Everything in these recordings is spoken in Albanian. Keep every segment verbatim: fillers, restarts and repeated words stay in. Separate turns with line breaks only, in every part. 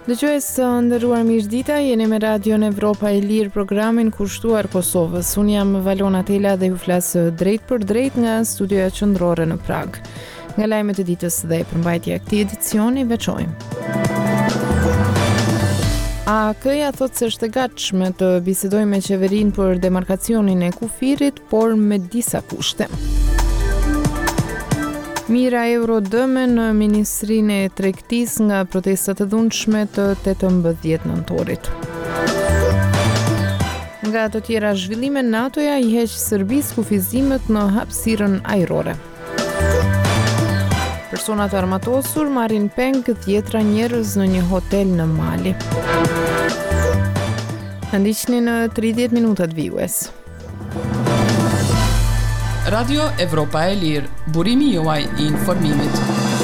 Dëgjues të nderuar mirëdita, jeni me Radion Evropa e Lirë, programin kushtuar Kosovës. Unë jam Valona Tela dhe ju flas drejt për drejt nga studioja qendrore në Prag. Nga lajmet e ditës dhe përmbajtja e këtij edicioni veçojmë. A K-ja thotë se është e gatshme të bisedojë me qeverinë për demarkacionin e kufirit, por me disa kushte. Mira euro dëme në Ministrinë e Tregtisë nga protestat e dhunshme të tetëmbëdhjetë nëntorit. Nga të tjera zhvillime, NATO-ja i heq Serbisë kufizimet në hapësirën ajrore. Persona të armatosur marrin peng dhjetra njerëz në një hotel në Mali. Na ndiqni në tridhjetë minutat vijues.
Radio Evropa e Lirë, burimi juaj i informimit.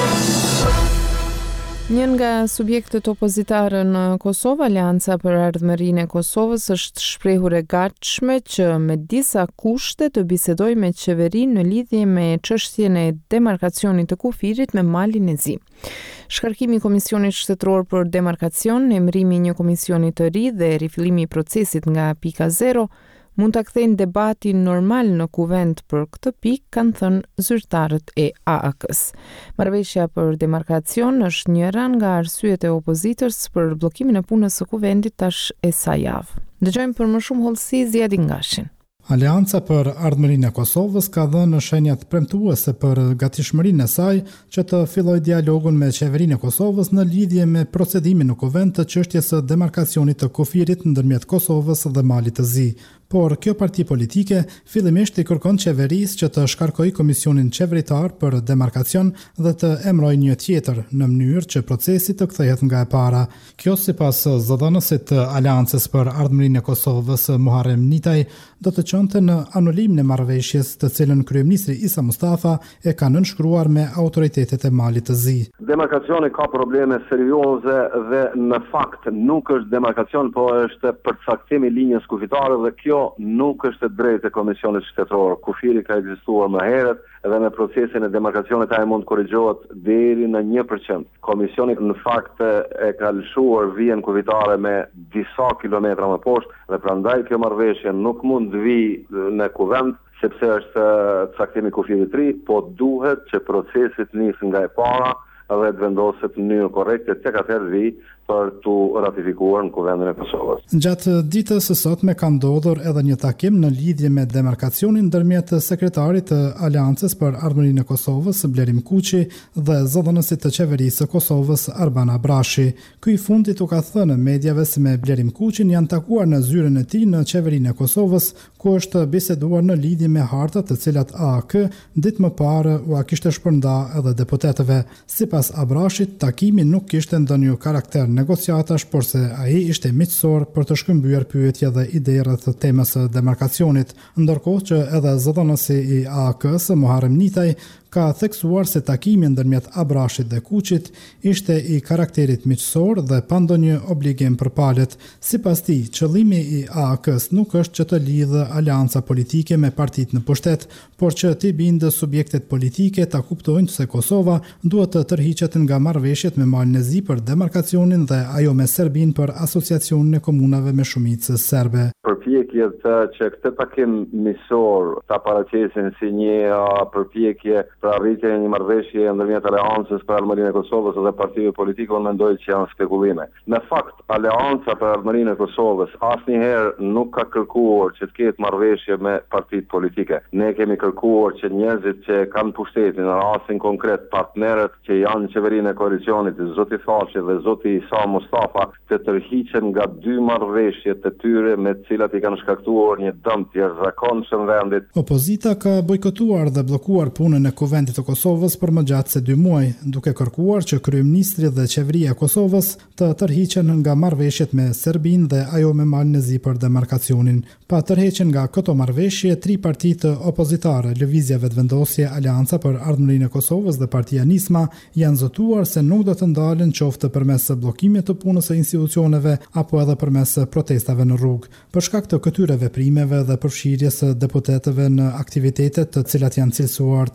Njën nga subjektet opozitare në Kosovë, Aleanca për Ardhmërinë e Kosovës, është shprehur e gatshme që me disa kushte të bisedojë me qeverinë në lidhje me çështjen e demarkacionit të kufirit me Malin e Zi. Shkarkimi i Komisionit Shtetëror për Demarkacion, emërimi i një komisioni të ri dhe rifillimi i procesit nga pika zero mund ta kthejnë debatin normal në kuvend për këtë pikë, kanë thënë zyrtarët e A A K-s. Marrëveshja për demarkacion është njëra nga arsyet e opozitës për bllokimin e punës së kuvendit tash e sa javë. Dëgjojmë për më shumë hollësi Ziadin Gashin.
Aleanca për Ardhmërinë e Kosovës ka dhënë shenjat premtuese për gatishmërinë e saj që të fillojë dialogun me qeverinë e Kosovës në lidhje me procedimin në kuvend të çështjes së demarkacionit të kufirit ndërmjet Kosovës dhe Malit të Zi. Por kjo parti politike fillimisht i kërkon qeverisë që të shkarkojë komisionin qeveritar për demarkacion dhe të emërojë një tjetër në mënyrë që procesi të kthehet nga e para. Kjo sipas zëdhënësit të Aleancës për Ardhmërinë e Kosovës, Muharrem Nitaj, do të çonte në anulimin e marrëveshjes të cilën kryeministri Isa Mustafa e ka nënshkruar me autoritetet e Malit të Zi.
Demarkacioni ka probleme serioze dhe në fakt nuk është demarkacion, por është përcaktimi i linjës kufitare dhe kjo nuk është e drejtë e Komisionit Shtetëror. Kufiri ka ekzistuar më herët dhe me procesin e demarkacionit ai mund korrigjohet deri në një përqind. Komisioni në fakt e ka lëshuar vijën kufitare me disa kilometra më poshtë dhe prandaj kjo marrëveshje nuk mund të vi në kuvend sepse është caktimi i kufirit të ri, po duhet që procesi të nisë nga e para dhe të vendoset në mënyrë korrekte tek atëherë vi për të ratifikuar në kuvendin e Kosovës.
Gjatë ditës së sotme ka ndodhur edhe një takim në lidhje me demarkacionin ndërmjet sekretarit të Aleancës për Ardhmërinë e Kosovës, Blerim Kuqi, dhe zëdhënësit të qeverisë së Kosovës, Arban Abrashi. Ky i fundit u ka thënë mediave se me Blerim Kuqin janë takuar në zyrën e tij në qeverinë e Kosovës, ku është biseduar në lidhje me hartat të cilat A A K ditë më parë u kishte shpërnda edhe deputetëve. Sipas Abrashit, takimi nuk kishte ndonjë karakter negociatash, por se ai ishte miqësor për të shkëmbyer pyetje dhe ide rreth temës së demarkacionit, ndërkohë që edhe zëdhënësi i A A K-s, Muharrem Nitaj, ka theksuar se takimi ndërmjet Abrashit dhe Kuqit ishte i karakterit miqësor dhe pa ndonjë obligim për palët. Sipas tij, qëllimi i A A K-s nuk është që të lidhë aleanca politike me partitë në pushtet, por që t'i bindë subjektet politike ta kuptojnë se Kosova duhet të tërhiqet nga marrëveshjet me Malin e Zi për demarkacionin dhe ajo me Serbinë për asociacionin e komunave me shumicë serbe.
Përpjekjet që këtë takim miqësor ta paraqesin si një përpjekje për arritjen e një marrëveshje ndërmjet Aleancës për Ardhmërinë e Kosovës dhe partive politike, unë mendoj që janë spekulime. Në fakt, Aleanca për Ardhmërinë e Kosovës asnjëherë nuk ka kërkuar që të ketë marrëveshje me partitë politike. Ne kemi kërkuar që njerëzit që kanë pushtetin, në rastin konkret partnerët që janë në qeverinë e koalicionit, zoti Thaçi dhe zoti Isa Mustafa, të tërhiqen nga dy marrëveshjet të tyre me të cilat i kanë shkaktuar një dëm të jashtëzakonshëm vendit.
Opozita ka bojkotuar dhe bllokuar punën e Kuvendit të Kosovës për më gjatë se dy muaj, duke kërkuar që kryeministri dhe qeveria e Kosovës të tërhiqen nga marrëveshjet me Serbinë dhe ajo me Malin e Zi për demarkacionin. Pa tërheqjen nga këto marrëveshje, tri partitë opozitare, Lëvizja Vetëvendosje, Aleanca për Ardhmërinë e Kosovës dhe Partia Nisma, janë zotuar se nuk do të ndalen qoftë përmes bllokimit të punës së institucioneve apo edhe përmes protestave në rrugë. Për shkak të këtyre veprimeve dhe përfshirjes së deputetëve në aktivitetet të cilat janë cilësuar të ndaluara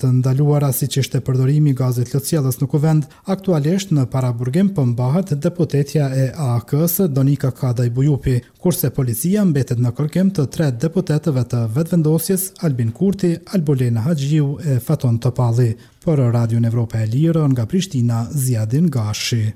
kaluara, siç ishte përdorimi i gazit lëtësjellës në kuvend, aktualisht në paraburgim përmbahet deputetja e A A K-së Donika Kadaj Bujupi, kurse policia mbetet në kërkim të tre deputetëve të vetëvendosjes Albin Kurti, Albolena Haxhiu e Faton Topalli. Për Radion Evropa e Lirë nga Prishtina, Ziadin Gashi.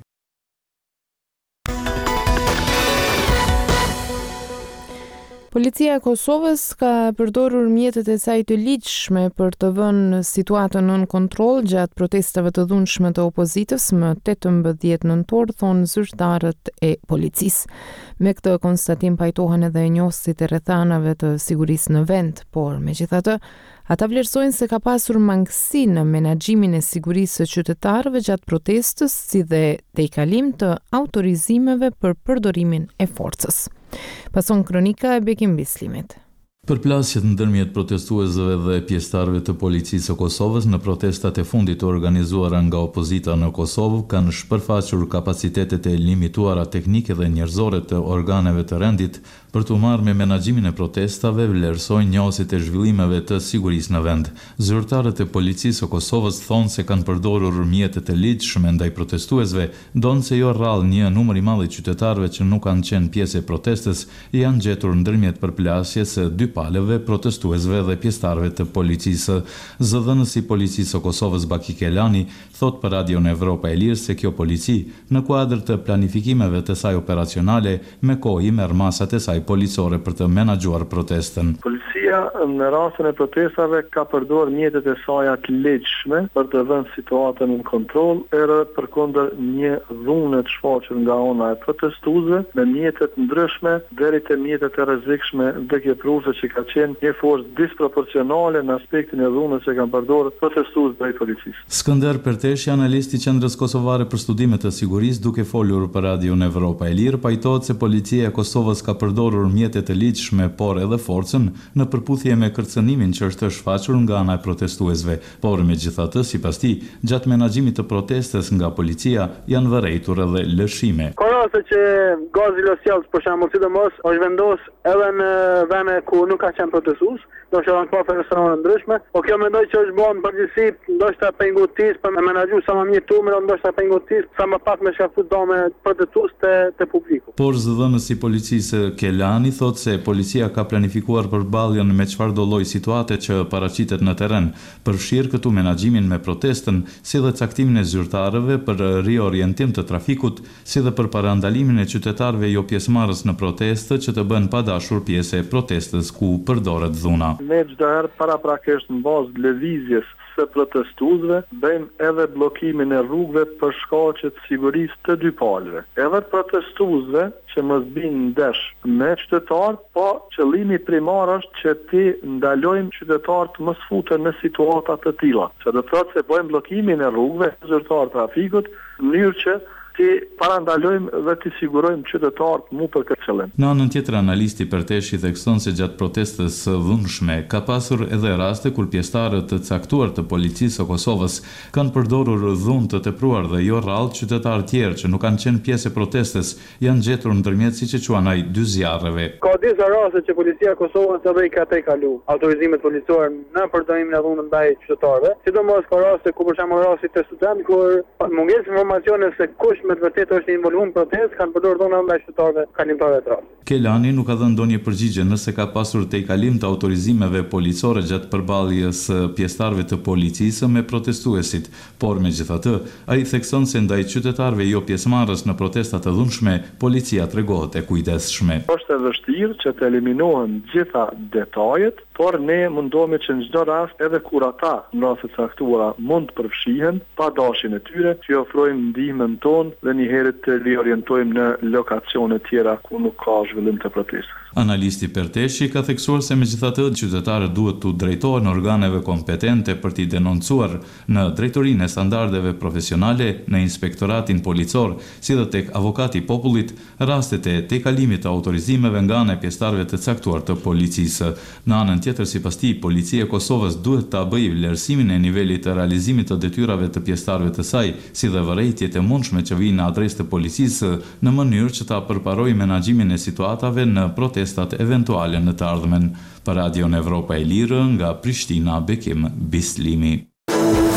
Policia e Kosovës ka përdorur mjetet e saj të ligjshme për të vënë situatën nën kontroll gjatë protestave të dhunshme të opozitës më tetëmbëdhjetë nëntor, thonë zyrtarët e policisë. Me këtë konstatim pajtohen edhe njohësit e rrethanave të sigurisë në vend, por megjithatë, ata vlerësojnë se ka pasur mangësi në menaxhimin e sigurisë së qytetarëve gjatë protestës, si dhe tejkalim të autorizimeve për përdorimin e forcës. Pason kronika e Bekim Bislimit.
Përplasjet ndërmjet protestuesve dhe pjesëtarëve të policisë së Kosovës në protestat e fundit të organizuara nga opozita në Kosovë kanë shpërfaqur kapacitetet e limituara teknike dhe njerëzore të organeve të rendit për të marrë me menaxhimin e protestave, vlerësojnë njohësit e zhvillimeve të sigurisë në vend. Zyrtarët e policisë së Kosovës thonë se kanë përdorur mjetet e ligjshme ndaj protestuesve, ndonë se jo rrallë një numër i madh i qytetarëve që nuk kanë qenë pjesë e protestës janë gjetur ndërmjet përplasjes së dy palëve, protestuesve dhe pjesëtarëve të policisë. Zëdhënësi i policisë së Kosovës Baki Kelani thot për Radion Evropa e Lirë se kjo polici, në kuadër të planifikimeve të saj operacionale, me kohë i merr masat e saj policore për të menaxhuar protestën.
Policia në rastin e protestave ka përdorur mjetet e saj të ligjshme për të vënë situatën në kontroll, edhe përkundër një dhune të shfaqur nga ana e protestuesve me mjete të ndryshme deri te mjetet e rrezikshme vdekjepruese që ka qenë një forcë disproporcionale në aspektin e dhunës që kanë përdorur protestuesët drejt policisë.
Skënder Perteshi, analisti i Qendrës Kosovare për Studime të Sigurisë, duke folur për Radion Evropa e Lirë, pajtohet se policia e Kosovës ka përdorur mjetet e ligjshme, por edhe forcën në përputhje me kërcënimin që është shfaqur nga ana e protestuesve. Por megjithatë, sipas tij, gjatë menaxhimit të protestës nga policia janë vërejtur edhe lëshime.
Ka raste që gazi lësjellës, për shembull, sidomos është vendos edhe në vende ku nuk ka qenë protestues, do të thonë kafe restorante ndryshme, po kjo mendoj që është bën përgjithësi, ndoshta pengutis për me menaxhu sa më mirë turmin, ndoshta pengutis sa më pak me shkafut dome protestues te te publiku.
Por zëdhënësi i policisë Kelani thot se policia ka planifikuar përballjen me çfarëdo lloj situate që paraqitet në terren, përfshirë këtu menaxhimin me protestën, si dhe caktimin e zyrtarëve për riorientim të trafikut, si dhe për parandalimin e qytetarëve jo pjesëmarrës në protestë që të bëhen padashur pjesë e protestës ku përdoret dhuna.
Ne çdo herë paraprakisht në bazë lëvizjes së protestuesve bëjmë edhe bllokimin e rrugëve për shkaqe të sigurisë të dy palëve. Edhe protestuesve që mos binë ndesh me qytetarët, po qëllimi primar është që ti ndalojmë qytetarët të mos futen në situata të tilla. Që do të thotë se bëjmë bllokimin e rrugëve, zyrtar trafikut, në mënyrë që ti parandalojmë dhe ti sigurojmë qytetarët mu për këtë qëllim.
Në anën tjetër, analisti Perteshi thekson se gjatë protestës së dhunshme ka pasur edhe raste kur pjesëtarët të caktuar të policisë së Kosovës kanë përdorur dhunë të tepruar dhe jo rrallë qytetarë tjerë që nuk kanë qenë pjesë e protestës janë gjetur ndërmjet siç e quajnë ai dy zjarreve.
Ka disa raste që policia e Kosovës edhe i ka tejkalu autorizimet policore në përdorimin e dhunës ndaj qytetarëve, sidomos ka raste ku për shembull rasti të student kur mungesë informacione se kush me të vërtetë është involuar në protestë kanë përdorur dhuna ndaj qytetarëve kalimtarë të rrallë.
Kelani nuk ka dhënë ndonjë përgjigje nëse ka pasur tejkalim të autorizimeve policore gjatë përballjes së pjesëtarëve të policisë me protestuesit, por megjithatë, ai thekson se ndaj qytetarëve jo pjesëmarrës në protestat e dhunshme, policia tregohet e kujdesshme.
Është e vështirë që të eliminohen gjitha detajet, por ne mundohemi që në çdo rast edhe kur ata në raste të caktuara mund të përfshihen pa dashjen e tyre, që ofrojmë ndihmën tonë dhe një herë të riorientojmë në lokacione tjera ku nuk ka zhvillim të protestës.
Analisti Perteshi ka theksuar se megjithatë qytetarët duhet të drejtohen organeve kompetente për t'i denoncuar në drejtorinë e standardeve profesionale, në inspektoratin policor, si dhe tek avokati i popullit, rastet e tejkalimit të autorizimeve nga ana e pjesëtarëve të caktuar të policisë. Në anën tjetër, sipas tij, policia e Kosovës duhet ta bëjë vlerësimin e nivelit të realizimit të detyrave të pjesëtarëve të saj, si dhe vërejtjet e mundshme që vijnë në adresë të policisë në mënyrë që ta përparojë menaxhimin e situatave në protestat eventuale në të ardhmen. Për Radion Evropa e Lirë, nga Prishtina, Bekim Bislimi.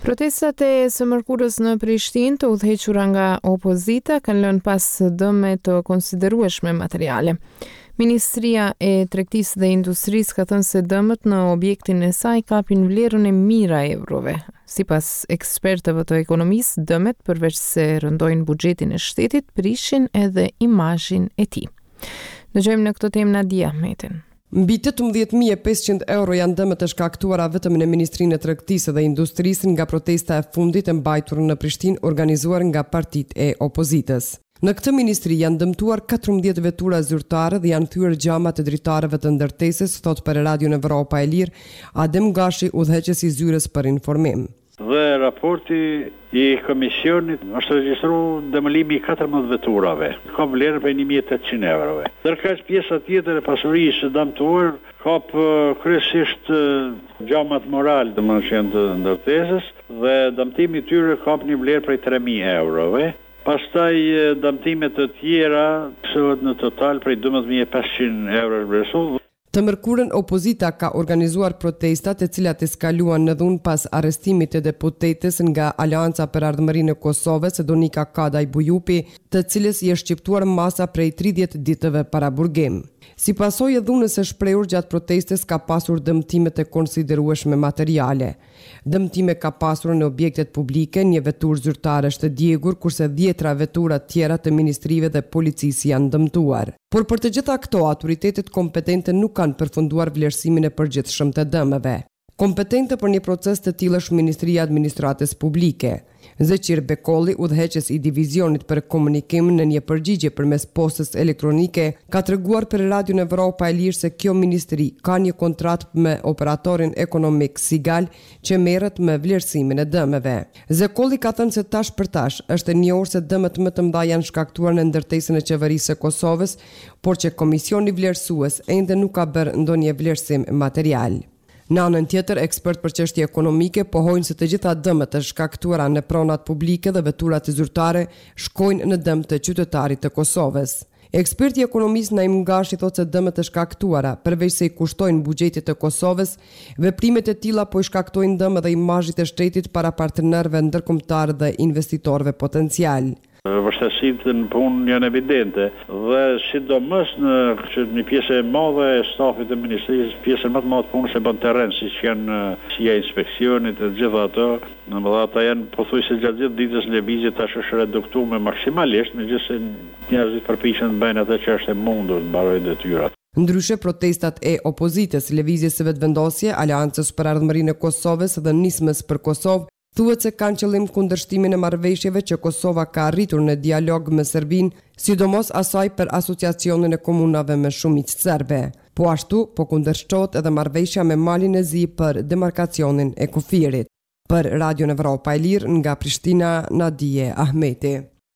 Protestat e së mërkurës në Prishtinë të udhëhequra nga opozita kanë lënë pas dëme të konsiderueshme materiale. Ministria e Tregtisë dhe Industrisë ka thënë se dëmët në objektin e saj kapin vlerën e mijëra eurove. Sipas ekspertëve të ekonomisë, dëmet përveç se rëndojnë buxhetin e shtetit, prishin edhe imazhin e tij. Dëgjojmë në këtë temë Nadia Ahmetin.
Mbi tetëmbëdhjetë mijë e pesëqind euro janë dëmet e shkaktuara vetëm në Ministrinë e Tregtisë dhe Industrisë nga protesta e fundit e mbajtur në Prishtinë organizuar nga partitë e opozitës. Në këtë ministri janë dëmtuar katërmbëdhjetë vetura zyrtare dhe janë thyer xhamat e dritarëve të ndërtesës, thot për Radion Evropa e Lirë Adem Gashi, udhëheqësi i zyrës për informim.
Dhe raporti i komisionit është regjistruar dëmëlimi i katërmbëdhjetë veturave. Ka vlerë për një mijë e tetëqind eurove. Ndërkaq pjesa tjetër e pasurisë së dëmtuar kap kryesisht xhamat moral, domethënë të ndërtesës, dhe dëmtimi i tyre kap një vlerë prej tre mijë eurove. Pastaj dëmtimet të tjera shohet në total prej dymbëdhjetë mijë e pesëqind euro vlerësuar.
Të mërkurën opozita ka organizuar protestat e cilat eskaluan në dhunë pas arrestimit të deputetës nga Aleanca për Ardhmërinë e Kosovës, Donika Kadaj Bujupi, të cilës i është shqiptuar masa prej tridhjetë ditëve para burgim. Si pasojë e dhunës së shprehur gjatë protestës ka pasur dëmtime të konsiderueshme materiale. Dëmtime ka pasur në objektet publike, një veturë zyrtare është djegur, kurse dhjetra vetura tjera të ministrive dhe policisë janë dëmtuar. Por për të gjitha këto, autoritetet kompetente nuk kanë përfunduar vlerësimin e përgjithshëm të dëmeve. Kompetente për një proces të tillë është Ministria e Administratës Publike. Zeqir Bekolli, udhëheqës i divizionit për komunikim, në një përgjigje përmes postës elektronike, ka treguar për Radion Evropa e Lirë se kjo ministri ka një kontratë me operatorin ekonomik Sigal që merret me vlerësimin e dëmeve. Zekolli ka thënë se tash për tash është e njohur se dëmet më të mëdha janë shkaktuar në ndërtesën e qeverisë së Kosovës, por që komisioni vlerësues ende nuk ka bërë ndonjë vlerësim material. Në anën tjetër, ekspert për çështje ekonomike pohojnë se të gjitha dëmet e shkaktuara në pronat publike dhe veturat e zyrtare shkojnë në dëm të qytetarit të Kosovës. Eksperti ekonomisë Naim Gashi thotë se dëmet e shkaktuara, përveç se i kushtojnë buxhetit të Kosovës, veprimet e tilla po i shkaktojnë dëm edhe imazhit të shtetit para partnerëve ndërkombëtar dhe investitorëve potencial.
Vështirësitë në punë janë evidente dhe sidomos në një pjesë e madhe e stafit të ministrisë, pjesën më të madhe të punës e bën terren, siç janë si inspeksionit e gjitha ato, në mëdha ata janë pothuajse gjatë gjithë ditës lëvizje tash është reduktuar maksimalisht, megjithëse njerëzit përpiqen të bëjnë atë që është e mundur të mbarojnë detyrat.
Ndryshe, protestat e opozitës, lëvizjes së vetëvendosje, Aleancës për Ardhmërinë e Kosovës dhe Nismës për Kosovë thuhet se kanë qëllim kundërshtimin e marrëveshjeve që Kosova ka arritur në dialog me Serbinë, sidomos asaj për asociacionin e komunave me shumicë serbe. Po ashtu, po kundërshtohet edhe marrëveshja me Malin e Zi për demarkacionin e kufirit. Për Radion Evropa e Lirë nga Prishtina, Nadije Ahmeti.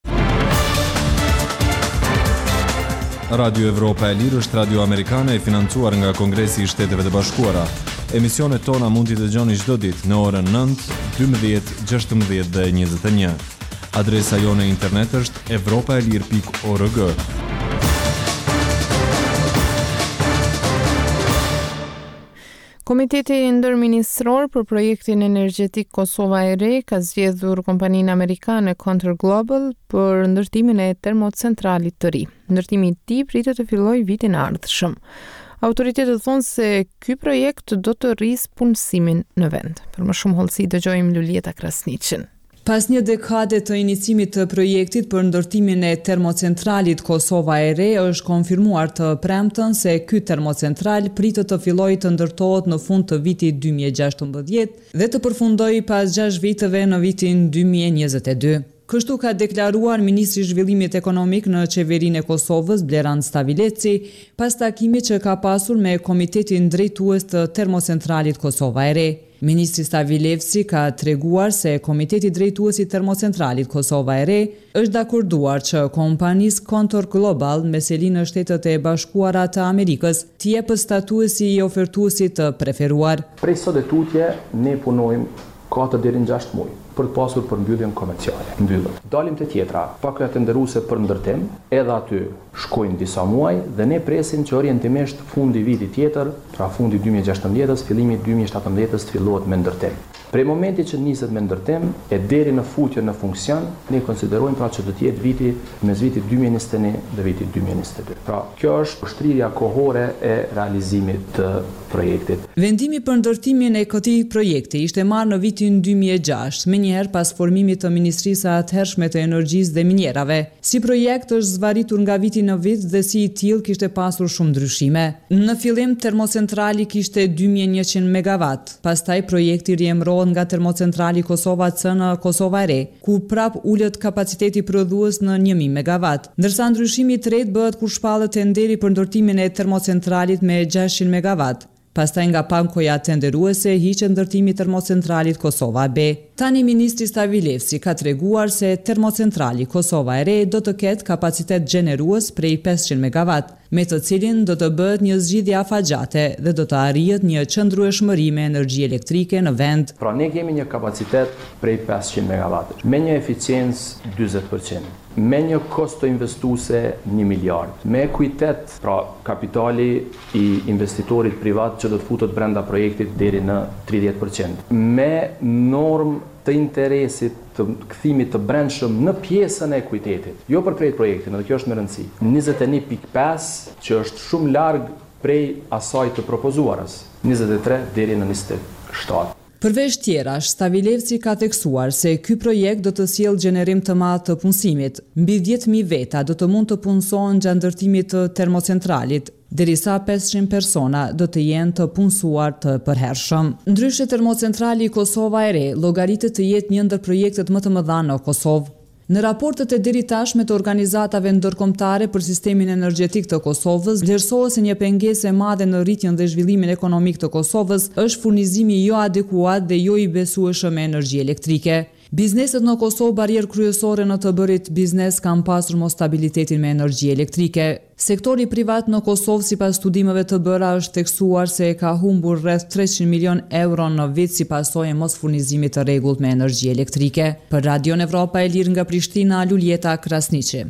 Radio Evropa e Lirë është radio amerikane e financuar nga Kongresi i Shteteve të Bashkuara. Emisionet tona mund t'i dëgjoni çdo ditë në orën nëntë, dymbëdhjetë, gjashtëmbëdhjetë dhe njëzet e një. Adresa jone internet është evropaelir pikë org.
Komiteti ndërministror për projektin energjetik Kosova e Re ka zgjedhur kompaninë amerikane Contour Global për ndërtimin e termocentralit të ri. Ndërtimi i tij pritet të fillojë vitin e ardhshëm. Autoritetet thonë se ky projekt do të rrisë punësimin në vend. Për më shumë hollësi dëgjojmë Lulieta Krasniqin.
Pas një dekade të iniciimit të projektit për ndërtimin e termocentralit Kosova e Re, është konfirmuar të premtën se ky termocentral pritet të fillojë të ndërtohet në fund të vitit dy mijë e gjashtëmbëdhjetë dhe të përfundojë pas gjashtë viteve në vitin dy mijë e njëzet e dy. Kështu ka deklaruar Ministri i Zhvillimit Ekonomik në qeverinë e Kosovës, Bleran Stavileci, pas takimit që ka pasur me Komitetin Drejtues të Termocentralit Kosova e Re. Ministri Stavileci ka treguar se Komiteti Drejtues i Termocentralit Kosova e Re është dakorduar që kompanisë Contour Global me selinë në Shtetet e Bashkuara të Amerikës t'i jepë statusi i ofertuesit të preferuar.
Prej sot e tutje ne punojmë katër deri në gjashtë muaj për të pasur përmbylljen komerciale. Mbyllur. Dalim te tjetra, pakra tenderuese për ndërtim, edhe aty shkojnë disa muaj dhe ne presim që orientimisht fundi vitit tjetër, pra fundi dy mijë e gjashtëmbëdhjetës, fillimi dy mijë e shtatëmbëdhjetës të fillohet me ndërtim. Prej momenti që niset me ndërtim e deri në futje në funksion, ne konsiderojmë pra që do të jetë viti mes vitit dy mijë e njëzet e një dhe vitit dy mijë e njëzet e dy. Pra kjo është ushtrirja kohore e realizimit të projektit.
Vendimi për ndërtimin e këtij projekti ishte marrë në vitin dy mijë e gjashtë, menjëherë pas formimit të Ministrisë së atëhershme të Energjisë dhe Minjerave. Si projekt është zbaritur nga viti në vit dhe si i tillë kishte pasur shumë ndryshime. Në fillim termocentrali kishte dy mijë e njëqind megawatt, pastaj projekti riemërohet nga termocentrali Kosova C në Kosova e Re, ku prap ulet kapaciteti prodhues në një mijë megawatt, ndërsa ndryshimi i tretë bëhet kur shpallet tenderi për ndërtimin e termocentralit me gjashtëqind megawatt. Pastaj nga pankoja tenderuese hiqet ndërtimi i termocentralit Kosova B. Tani ministri Stavilevci ka treguar se termocentrali Kosova e Re do të ketë kapacitet gjenerues prej pesëqind megawatt, me të cilin do të bëhet një zgjidhje afatgjate dhe do të arrihet një qëndrueshmëri me energji elektrike në vend.
Pra ne kemi një kapacitet prej pesëqind megawatt, me një eficiencë dyzet përqind. Me një kosto investuese një miliard, me ekuitet, pra kapitali i investitorit privat që do të futet brenda projektit deri në tridhjetë përqind, me norm të interesit të kthimit të brendshëm në pjesën e ekuitetit, jo për krejt projektin, edhe kjo është me rëndësi, njëzet e një pikë pesë që është shumë larg prej asaj të propozuarës, njëzet e tre deri në njëzet e shtatë.
Përveç tjerash, Stavilevci ka theksuar se ky projekt do të sjellë gjenerim të madh të punësimit. Mbi dhjetë mijë veta do të mund të punësohen gjatë ndërtimit të termocentralit, derisa pesëqind persona do të jenë të punësuar të përhershëm. Ndryshe termocentrali Kosova e Re llogaritet të jetë një ndër projektet më të mëdha në Kosovë. Në raportet e deri tashme të organizatave ndërkombëtare për sistemin energjetik të Kosovës, vlerësohet se një pengesë e madhe në rritjen dhe zhvillimin ekonomik të Kosovës është furnizimi jo adekuat dhe jo i besueshëm me energji elektrike. Bizneset në Kosovë barierë kryesore në të bërit biznes kanë pasur mos stabilitetin me energji elektrike. Sektori privat në Kosovë sipas studimeve të bëra është theksuar se ka humbur rreth treqind milion euro në vit si pasojë e mos furnizimit të rregullt me energji elektrike. Për Radion Evropa e Lirë nga Prishtina, Luljeta Krasniqi.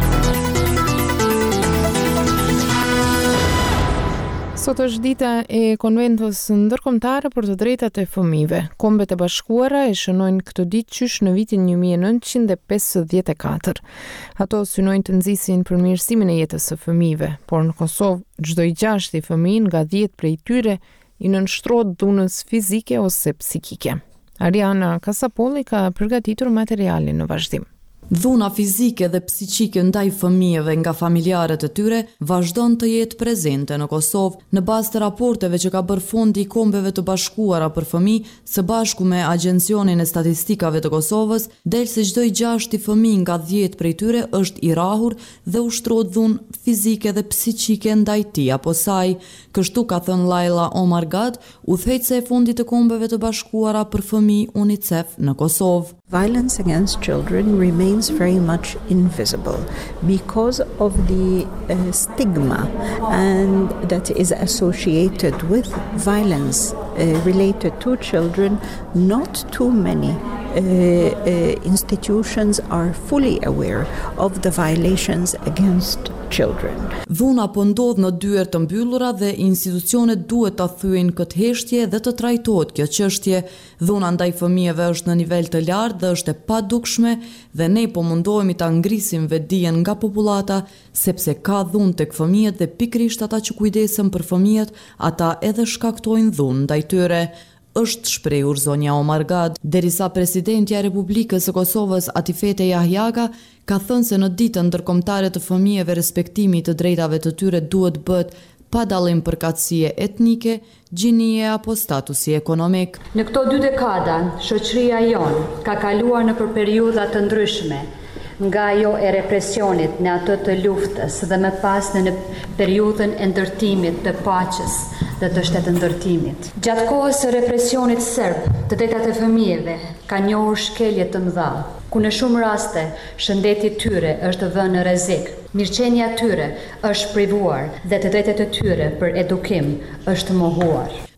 Sot është dita e konventës ndërkombëtare për të drejtat e fëmijëve. Kombet e Bashkuara e shënojnë këtë ditë qysh në vitin një mijë e nëntëqind e pesëdhjetë e katër. Ato synojnë të nxisin përmirësimin e jetës së fëmijëve, por në Kosovë çdo i gjashti fëmijë nga dhjetë prej tyre i nënshtrohet dhunës fizike ose psikike. Ariana Kasapolli ka përgatitur materialin në vazhdim.
Dhuna fizike dhe psiqike ndaj fëmijëve nga familjarët e tyre vazhdon të jetë prezente në Kosovë, në bazë të raporteve që ka bërë Fondi i Kombeve të Bashkuara për Fëmijë së bashku me Agjencionin e Statistikave të Kosovës, del se çdo i gjashti fëmijë nga dhjetë prej tyre është i rahur dhe ushtrohet dhunë fizike dhe psiqike ndaj tij apo saj. Kështu ka thënë Laila Omargad, udhëheqëse e Fondit të Kombeve të Bashkuara për Fëmijë UNICEF në Kosovë.
Violence against children remains very much invisible because of the uh, stigma and that is associated with violence uh, related to children. Not too many Uh, uh, institutions are fully aware of the violations against children.
Dhuna po ndodh në dyer të mbyllura dhe institucionet duhet ta thyejnë këtë heshtje dhe të trajtohet kjo çështje. Dhuna ndaj fëmijëve është në nivel të lartë dhe është e padukshme dhe ne po mundohemi ta ngrisim vetdijen nga popullata sepse ka dhunë tek fëmijët dhe pikërisht ata që kujdesen për fëmijët, ata edhe shkaktojnë dhunë ndaj tyre. Është shprehur zonja Omargad, derisa presidentja e Republikës së Kosovës Atifete Jahjaga ka thënë se në ditën ndërkombëtare të fëmijëve respektimi të drejtave të tyre duhet bëhet pa dallim përkatësie etnike, gjinie apo statusi ekonomik.
Në këto dy dekada, shoqëria jonë ka kaluar në për periudha të ndryshme, nga ajo e represionit në atë të luftës dhe më pas në periudhën e ndërtimit të paqes dhe të shtetëndërtimit. Gjatë kohës së represionit serb, të drejtat e fëmijëve kanë njohur shkelje të mëdha, ku në shumë raste shëndeti i tyre është vënë në rrezik. Mirëqenia e tyre është privuar dhe të drejtat e tyre për edukim është mohuar.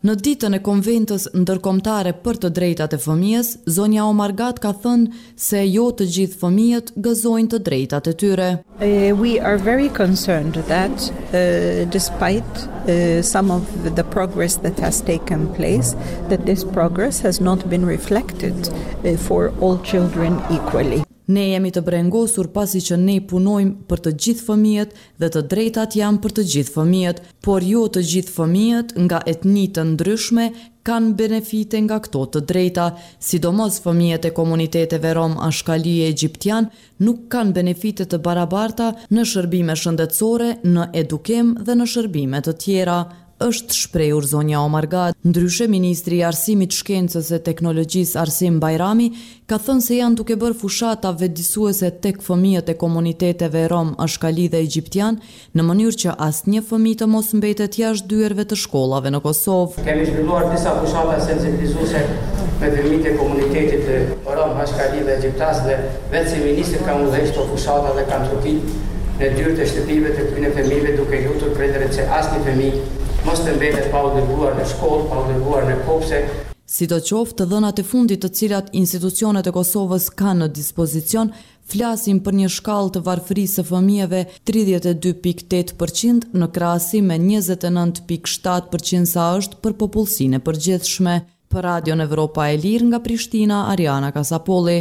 Në ditën e konventës ndërkombëtare për të drejtat e fëmijës, zonja Omargat ka thënë se jo të gjithë fëmijët gëzojnë të drejtat e tyre.
Uh, we are very concerned that uh, despite uh, some of the progress that has taken place, that this progress has not been reflected uh, for all children equally.
Ne jemi të brengosur pasi që ne punojmë për të gjithë fëmijët dhe të drejtat janë për të gjithë fëmijët, por jo të gjithë fëmijët nga etni të ndryshme kanë benefite nga këto të drejta, sidomos fëmijët e komuniteteve rom ashkali e egjiptian nuk kanë benefite të barabarta në shërbime shëndetësore, në edukim dhe në shërbime të tjera, është shprehur zonja Omargat. Ndryshe, ministri i Arsimit, Shkencës e Teknologjisë Arsim Bajrami ka thënë se janë duke bërë fushata vetëdijsuese tek fëmijët e komuniteteve rom ashkali dhe egjiptian në mënyrë që asnjë fëmijë të mos mbetet jashtë dyerve të shkollave në Kosovë.
Kemi zhvilluar disa fushata sensibilizuese me fëmijët e komunitetit rom ashkali dhe egjiptas dhe vetë si ministri ka udhëhequr këto fushata dhe kanë trokit në dyert e shtëpive të këtyre fëmijëve duke lutur prindërit se asnjë fëmijë mos të mbetet pa u dërguar në shkollë, pa u dërguar në kopse.
Sidoqoftë, të dhënat e fundit të cilat institucionet e Kosovës kanë në dispozicion flasin për një shkallë të varfërisë së fëmijëve tridhjetë e dy pikë tetë përqind në krahasim me njëzet e nëntë pikë shtatë përqind sa është për popullsinë e përgjithshme. Për Radion Evropa e Lirë nga Prishtina, Ariana Kasapolli.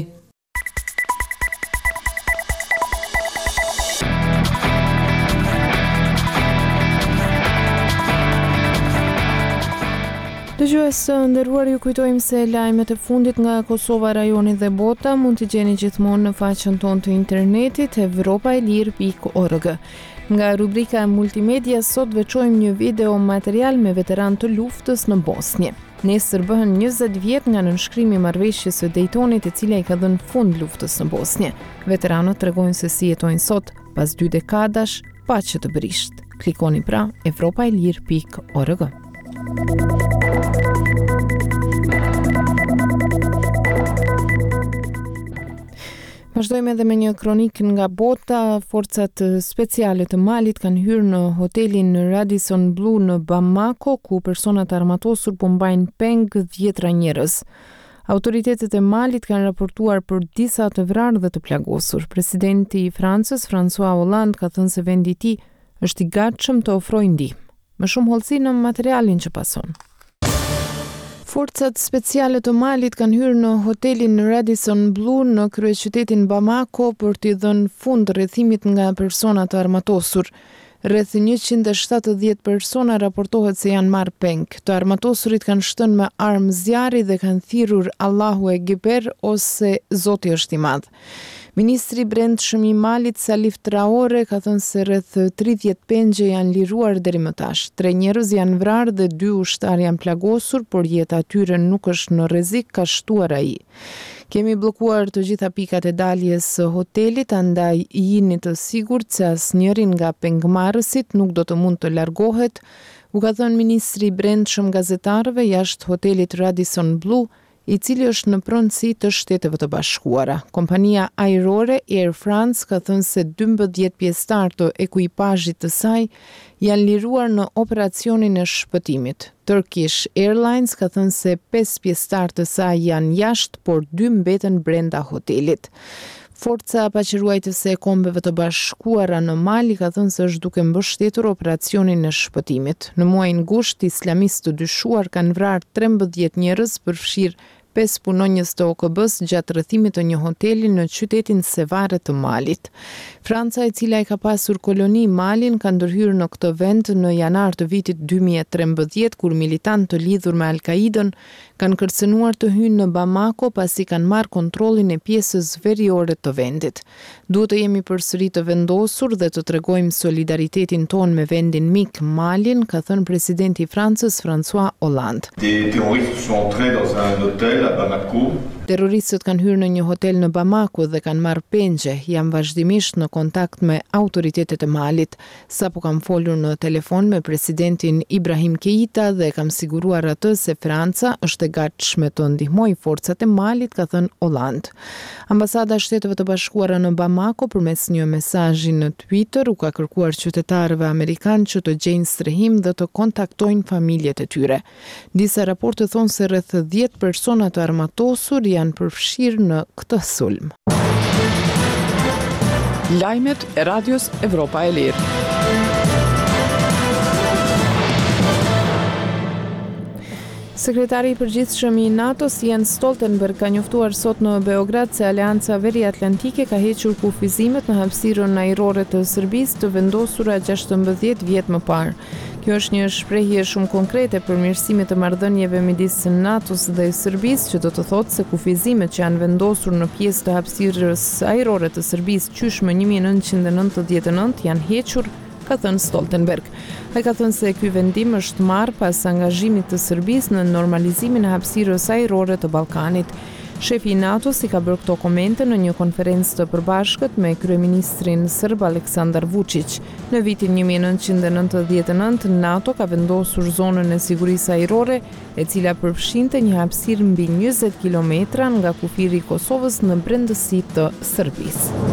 Dëgjues të nderuar, ju kujtojmë se lajmet e fundit nga Kosova, rajoni dhe bota mund t'i gjeni gjithmonë në faqen tonë të internetit evropa e lirë pikë org. Nga rubrika e multimedia sot veçojmë një video material me veteran të luftës në Bosnjë. Nesër bëhen njëzet vjet nga nënshkrimi i marrëveshjes së Daytonit, e cila i ka dhënë fund luftës në Bosnjë. Veteranët tregojnë se si jetojnë sot pas dy dekadash pa që të brisht. Klikoni pra evropa e lirë pikë org. Vazhdojmë edhe me një kronik nga bota. Forcat speciale të Malit kanë hyrë në hotelin Radisson Blu në Bamako, ku personat armatosur po mbajnë peng dhjetra njerëz. Autoritetet e Malit kanë raportuar për disa të vrarë dhe të plagosur. Presidenti i Francës, François Hollande, ka thënë se vendi i tij është i gatshëm të ofrojë ndihmë. Më shumë hollësi në materialin që pason. Forcat speciale të Malit kanë hyrë në hotelin Radisson Blu në kryeqytetin Bamako për t'i dhënë fund rrethimit nga persona të armatosur. Rreth njëqind e shtatëdhjetë persona raportohet se janë marrë peng. Të armatosurit kanë shtënë me armë zjarri dhe kanë thirrur Allahu Ekber ose Zoti është i madh. Ministri i Brendshëm i Malit, Salif Traore, ka thënë se rreth tridhjetë pengje janë liruar deri më tash. Tre njerëz janë vrarë dhe dy ushtar janë plagosur, por jeta e tyre nuk është në rrezik, ka shtuar ai. Kemi bllokuar të gjitha pikat e daljes së hotelit, andaj jini të sigurt se asnjëri nga pengmarrësit nuk do të mund të largohet, u ka thënë ministri i Brendshëm gazetarëve jashtë hotelit Radisson Blu, i cili është në pronësi të Shteteve të Bashkuara. Kompania ajrore Air France ka thënë se dymbëdhjetë pjesëtar të ekuipazhit të saj janë liruar në operacionin e shpëtimit. Turkish Airlines ka thënë se pesë pjesëtar të saj janë jashtë, por dy mbeten brenda hotelit. Forca paqëruajtëse e Kombeve të Bashkuara në Mali ka thënë se është duke mbështetur operacionin e shpëtimit. Në muajin gusht, islamistë të dyshuar kanë vrarë trembëdhjetë njerëz, përfshirë pesë punonjës të O K B-s gjatë rrethimit të një hoteli në qytetin Sevare të Malit. Franca, e cila i ka pasur koloni Malin, ka ndërhyrë në këtë vend në janar të vitit dy mijë e trembëdhjetë, kur militantë të lidhur me Al-Qaidën kanë kërcënuar të hyjnë në Bamako pasi kanë marrë kontrollin e pjesës veriore të vendit. Duhet të jemi përsëri të vendosur dhe të tregojmë solidaritetin ton me vendin mik Malin, ka thënë presidenti i Francës, François Hollande.
Des terroristes sont entrés dans un hôtel à Bamako
Terroristët kanë hyrë në një hotel në Bamako dhe kanë marrë pengje, janë vazhdimisht në kontakt me autoritetet e Malit. Sapo kam folur në telefon me presidentin Ibrahim Keita dhe kam siguruar atë se Franca është e gatshme të ndihmojë forcat e Malit, ka thënë Holland. Ambasada e Shteteve të Bashkuara në Bamako përmes një mesazhi në Twitter u ka kërkuar qytetarëve amerikanë që të gjejnë strehim dhe të kontaktojnë familjet e tyre. Disa raporte thonë se rreth dhjetë persona të armatosur janë përfshirë në këtë sulm.
Lajmet e Radios Evropa e Lirë.
Sekretari i përgjithshëm i NATO-s Jens Stoltenberg ka njoftuar sot në Beograd se Aleanca Veriatlantike ka hequr kufizimet në hapësirën ajrore të Serbisë të vendosura gjashtëmbëdhjetë vjet më parë. Kjo është një shprehje shumë konkrete për mirësimet të marrëdhënieve midis NATO-s dhe Serbisë, që do të thotë se kufizimet që janë vendosur në pjesë të hapësirës ajrore të Serbisë qysh më një mijë nëntëqind e nëntëdhjetë e nëntë janë hequr, ka thënë Stoltenberg. Ai ka thënë se ky vendim është marrë pas angazhimit të Serbisë në normalizimin e hapësirës ajrore të Ballkanit. Shefi i NATO-s i ka bërë këto komente në një konferencë të përbashkët me kryeministrin serb Aleksandar Vučić. Në vitin një mijë nëntëqind e nëntëdhjetë e nëntë, NATO ka vendosur zonën e sigurisë ajrore, e cila përfshinte një hapësirë mbi njëzet kilometra nga kufiri i Kosovës në brendësi të Serbisë.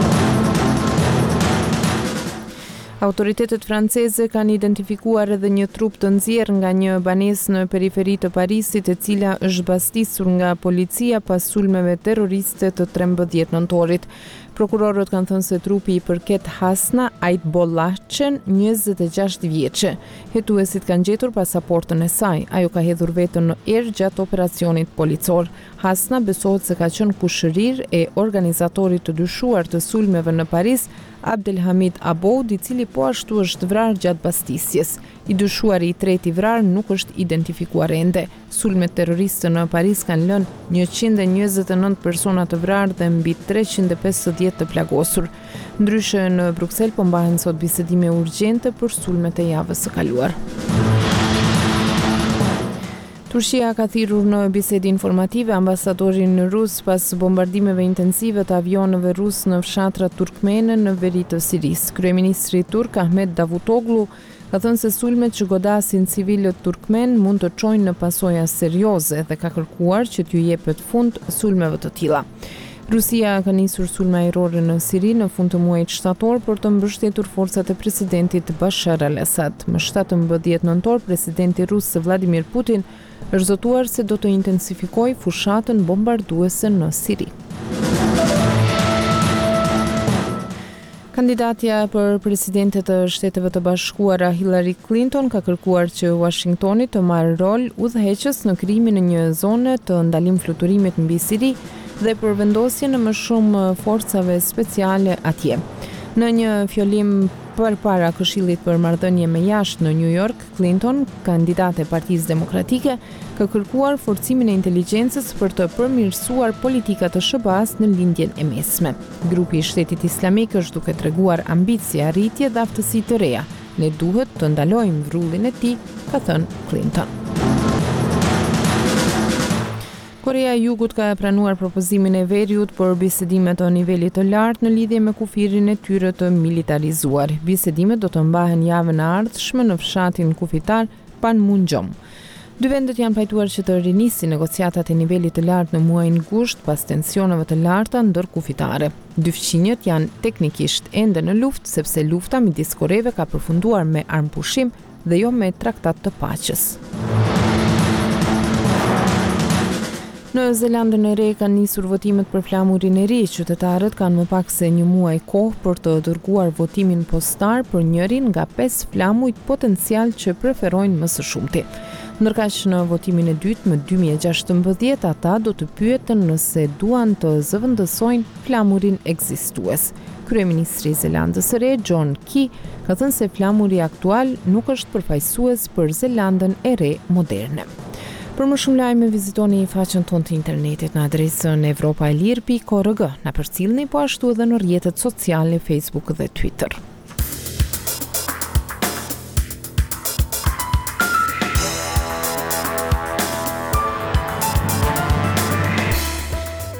Autoritetet franceze kanë identifikuar edhe një trup të nxjerrë nga një banesë në periferi të Parisit, e cila është bastisur nga policia pas sulmeve terroriste të trembëdhjetë nëntorit. Prokurorët kanë thënë se trupi i përket Hasna Aitbollahçen, njëzet e gjashtë vjeçe. Hetuesit kanë gjetur pasaportën e saj. Ajo ka hedhur veten në erë gjatë operacionit policor. Hasna besohet se ka qenë kushërir e organizatorit të dyshuar të sulmeve në Paris, Abdelhamid Aboud, i cili po ashtu është vrarë gjatë bastisjes. I dyshuari i treti vrarë nuk është identifikuar ende. Sulmet terroriste në Paris kanë lënë njëqind e njëzet e nëntë persona të vrarë dhe mbi treqind e pesëdhjetë të plagosur. Ndryshe në Bruksel po mbahen sot bisedime urgjente për sulmet e javës së kaluar. Turqia ka thirrur në bisede informative ambasadorin rus pas bombardimeve intensive të avionëve rus në fshatrat turkmene në veri të Sirisë. Kryeministri turk Ahmet Davutoglu ka thënë se sulmet që godasin civilët turkmen mund të çojnë në pasoja serioze dhe ka kërkuar që t'ju jepet fund sulmeve të tilla. Rusia ka nisur sulme ajrore në Siri në fund të muajit shtator për të mbështetur forcat e presidentit Bashar al-Assad. Më shtatëmbëdhjetë nëntor, presidenti rus Vladimir Putin është zotuar se do të intensifikojë fushatën bombarduese në Siri. Kandidatja për presidente të Shteteve të Bashkuara Hillary Clinton ka kërkuar që Washingtoni të marrë rol udhëheqës në krijimin e një zone të ndalim fluturimit mbi Siri dhe për vendosjen e më shumë forcave speciale atje. Në një fjolim përpara Këshillit për Marrëdhënie me Jashtë në New York, Clinton, kandidate e Partisë Demokratike, ka kërkuar forcimin e inteligjencës për të përmirësuar politikat të S B A-s në lindjen e mesme. Grupi i Shtetit Islamik është duke treguar ambicie arritje dhe aftësi të reja. Ne duhet të ndalojmë vrrullin e tij, ka thënë Clinton. Korea e Jugut ka pranuar propozimin e Veriut për bisedime të nivelit të lartë në lidhje me kufirin e tyre të militarizuar. Bisedimet do të mbahen javën e ardhshme në fshatin kufitar Panmunjom. Dy vendet janë pajtuar që të rinisin negociatat e nivelit të lartë në muajin gusht pas tensioneve të larta ndërkufitare. Dy fqinjet janë teknikisht ende në luftë sepse lufta midis Koreve ka përfunduar me armpushim dhe jo me traktat të paqes. Në Zelandën e Re kanë nisur votimet për flamurin e ri. Qytetarët kanë më pak se një muaj kohë për të dërguar votimin postar për njërin nga pesë flamujt potencial që preferojnë më së shumti. Ndërkaq në votimin e dytë më dy mijë e gjashtëmbëdhjetë ata do të pyeten nëse duan të zëvendësojnë flamurin ekzistues. Kryeministri i Zelandës së Re, John Key, ka thënë se flamuri aktual nuk është përfaqësues për Zelandën e Re moderne. Për më shumë lajme vizitoni faqen tonë të internetit në adresën evropaelir pikë org. Na përcjellni po ashtu edhe në rrjetet sociale Facebook dhe Twitter.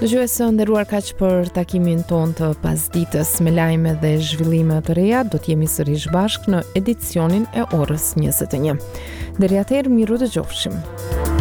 Dëgjuesë nderuar, kaq për takimin ton të pasdites me lajme dhe zhvillime të reja. Do të jemi sërish bashkë në edicionin e orës njëzet e një. Deri atëherë, miru dëgjofshim.